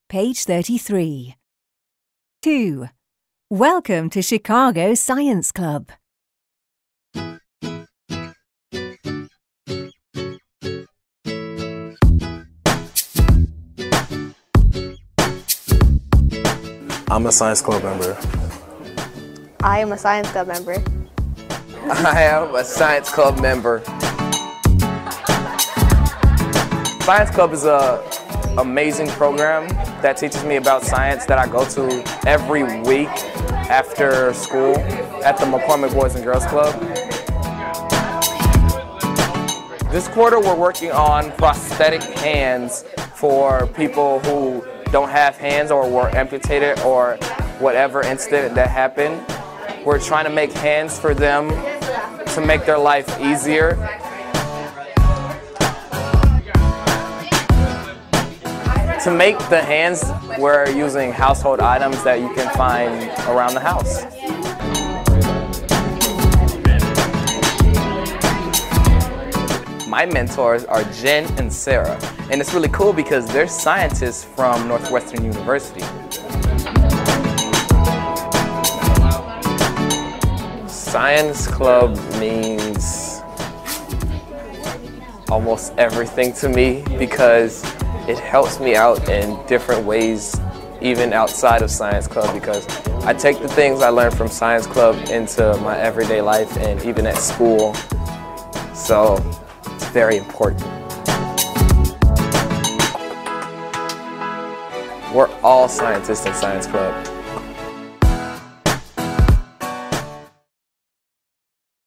page 33. 2. Welcome to Chicago Science Club. I'm a Science Club member. I am a Science Club member. I am a Science Club member. Science Club is an amazing program that teaches me about science that I go to every week after school at the McCormick Boys and Girls Club. This quarter we're working on prosthetic hands for people who don't have hands or were amputated or whatever incident that happened. We're trying to make hands for them to make their life easier. To make the hands, we're using household items that you can find around the house. My mentors are Jen and Sarah, and it's really cool because they're scientists from Northwestern University. Science Club means almost everything to me because it helps me out in different ways, even outside of Science Club, because I take the things I learned from Science Club into my everyday life and even at school. So it's very important. We're all scientists in Science Club.